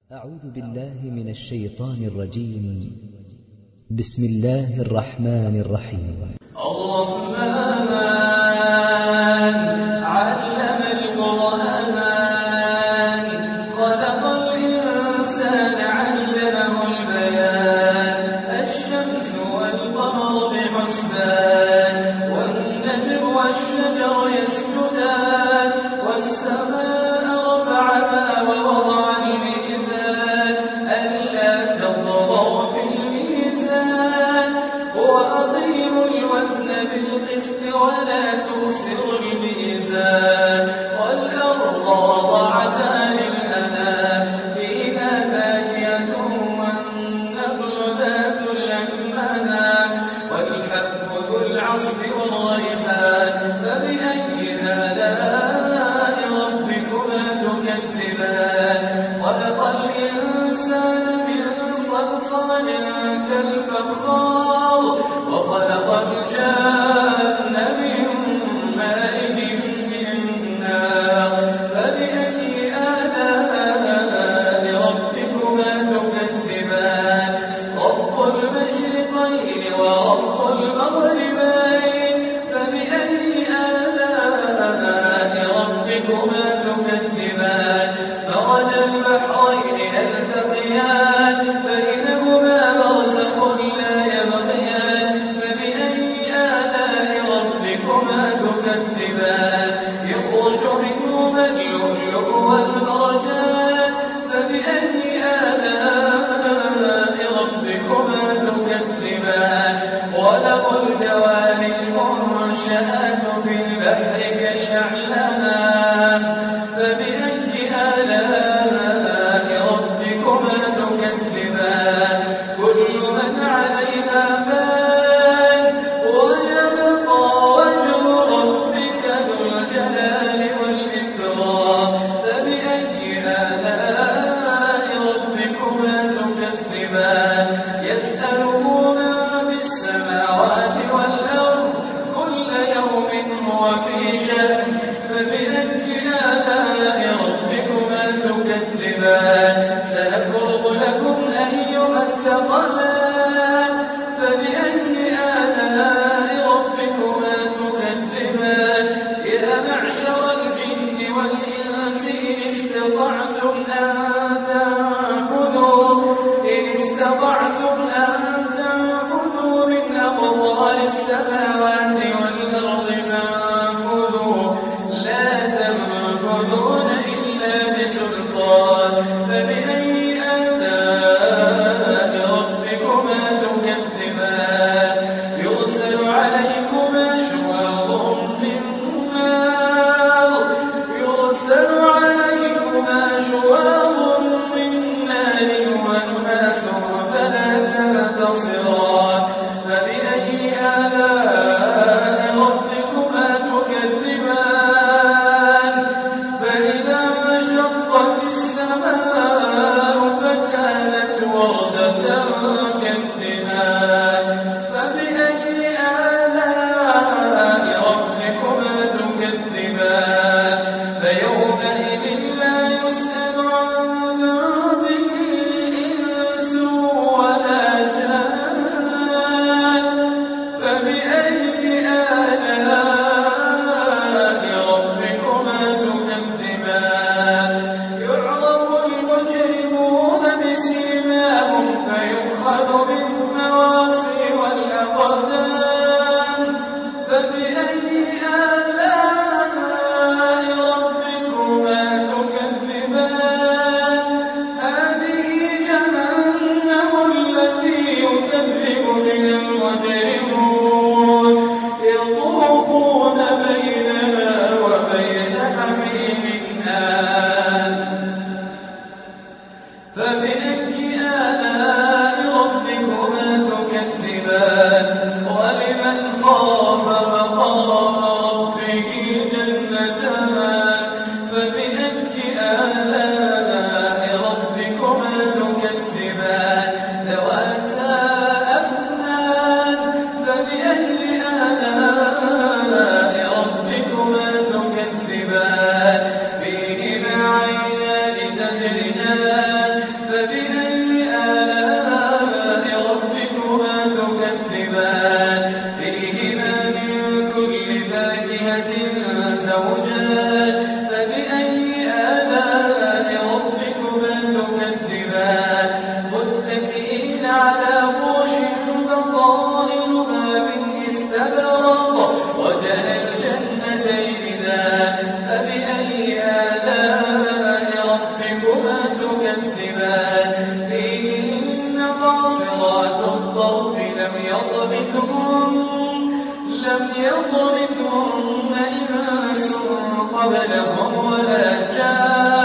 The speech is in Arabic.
أعوذ بالله من الشيطان الرجيم. بسم الله الرحمن الرحيم. الرحمن علم القرآن خلق الإنسان علمه البيان الشمس والقمر بحسبان والنجم والشجر يسجدان والسماء رفعها ووضع الميزان ألا تطغوا في الميزان وأقيموا الوزن بالقسط ولا تخسروا الميزان والأرض وضعها للأنام فيها فاكهة والنخل ذات الأكمام والحب ذو العصف والريحان فبأي آلاء ربكما تكذبان خلق الإنسان من صلصال كالفخار وخلق الجان من مارج من نار فبأي آلاء ربكما تكذبان رب المشرقين ورب المغربين فبأي آلاء ربكما تكذبان مرج البحرين يلتقيان بينهما برزخ لا يبغيان فبأي آلاء ربكما تكذبان يخرج منهما اللؤلؤ والمرجان فبأي آلاء ربكما تكذبان وله الجوار المنشآت في البحر كالأعلام فبأي آلاء ربكما تكذبان كل من عليها فان ويبقى وجه ربك ذو الجلال والإكرام فبأي آلاء ربكما تكذبان يسأله من في السماوات والأرض كل يوم هو في شأن فبأي آلاء ربكما تكذبان سنفرغ لكم أيها الثقلان فبأي آلاء ربكما تكذبان يا معشر الجن والإنس إن استطعتم أن تنفذوا من أقطار السماوات والأرض فانفذوا لا تنفذون إلا بسلطان فبأي آلاء ربكما تكذبان يرسل عليكما شواظ من نار ونحاس فلا تنتصران فبأي آلاء ربكما تكذبان فإذا انشقت السماء فكانت وردة كالدهان فبأي آلاء ربكما تكذبان فيومئذ لا يسأل عن ذنبه إنس ولا جان فبأي آلاء ربكما تكذبان يعرف المجرمون بسيماهم فيؤخذ بالنواصي والأقدام فبأي آلاء ربكما تكذبان هذه جهنم التي يكذب بها المجرمون يطوفون بينها وبين حميم آن فبأي آلاء ربكما تكذبان ولمن خاف مقام ربه جنتان فبأي آلاء ربكما تكذبان ذواتا أفنان فبأي آلاء ربكما تكذبان فيهما عينان تجريان تكذبان فيهن قاصرات الطرف لم يطمثهن إنس قبلهم ولا جان